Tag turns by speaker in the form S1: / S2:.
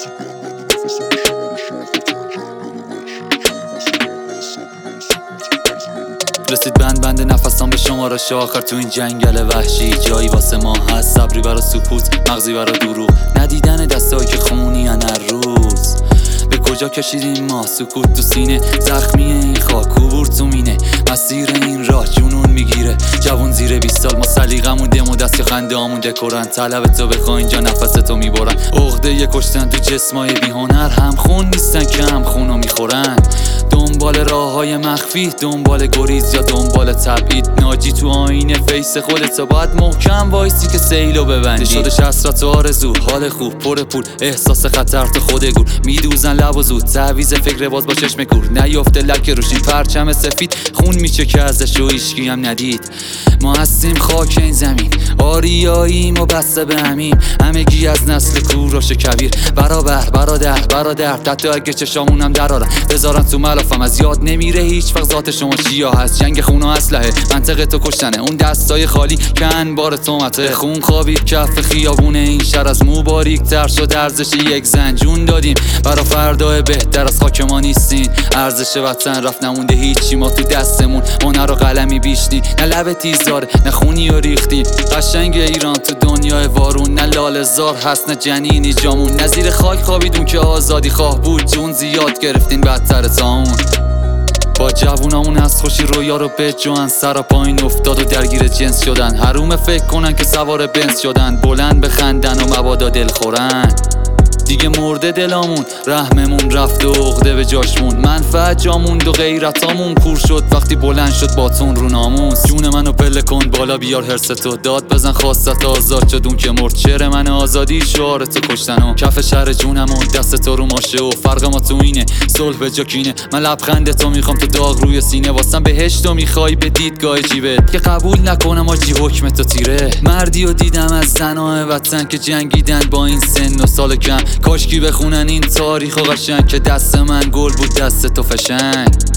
S1: رسید بند نفسان به شمارش آخر تو این جنگل وحشی. جایی واسه ما هست، صبری برا سکوت، مغزی برا دروغ، ندیدن دستایی که خونی هر روز. به کجا کشیدیم ما سکوت تو سینه، زخمی این خاک کوبور تو مینه. مسیر این راه جنون میگیره، جوون زیر 20 سال ما سلیقمون دم و دست که خنده آمون دکورن. طلب تو بخوا اینجا نفس تو میبرن، عقده کشتن تو جسمای بیهنر. هم خون نیستن که هم خونو میخورن. دنبال راه مخفی، دنبال گریز یا دنبال تبعید. ناجی تو آینه فیس خودت، باید محکم وایسی که سیلو ببندی. شدش حسرت و آرزو، حال خوب پر پول، احساس خطر تو خود گور. میدوزن لب و زود، تعویز فکر باز با چشم کور. نیافته لک روشین پرچم سفید، خون میچه که ازش و هیچکی هم ندید. ما هستیم خاک این زمین، آریاییم و بسته به همین. همگی از نسل کوروش کبیر، برابر برادر. حتی اگه چشامونم درارن بذارن تو ملافم، از یاد نمیره هیچ وقت ذات شما چیا هست. جنگ خون و اسلحه، منطقه تو کشتنه. اون دستای خالی که انبار تومته. خون خوابید کف خیابونه این شهر، از مو باریک تر شد ارزش یک زن. جون دادیم برا فردای بهتر، از خاک ما نیستین ارزش وطن رفت نمونده هیچی. ما تو دستمون هنر و قلمی بیشتی، نه لب تیز داره نه خونی و ریختی. قشنگ ایران تو دنیای وارون، نه لاله زار هست نه جنینی جامون. نه زیر خاک خوابیدون که آزادی خواه بود، جون زیاد گرفتین بدتر تا اون. با جوونامون از خوشی رویا رو بجوان، سر پایین افتاد و درگیر جنس شدن. حروم فکر کنن که سوار بنز شدن، بلند بخندن و مبادا دل خورن. دیگه مرده دلامون، رحممون رفت و عقده به جاشمون. منفعت جاموند و غیرتامون کور شد وقتی بلند شد باتون رو ناموس. جون منو پله کن بالا بیار حرستو، داد بزن خواستت آزاد شدون که مرد. شعر من آزادی شعار تو کشتن و کف شهر جونمون دست تو رو ماشه. و فرق ما تو اینه صلح به جا کینه. من لبخند تو میخوام تو داغ روی سینه، واسم بهشت و میخوای به دیدگاه جیبت که قبول نکنم آجی حکم تو تیره. مردی و دیدم از زنای وطن که جنگیدن با این سن و سال کم. کاشکی بخونن این تاریخ و قشنگ که دست من گل بود دست تو فشنگ.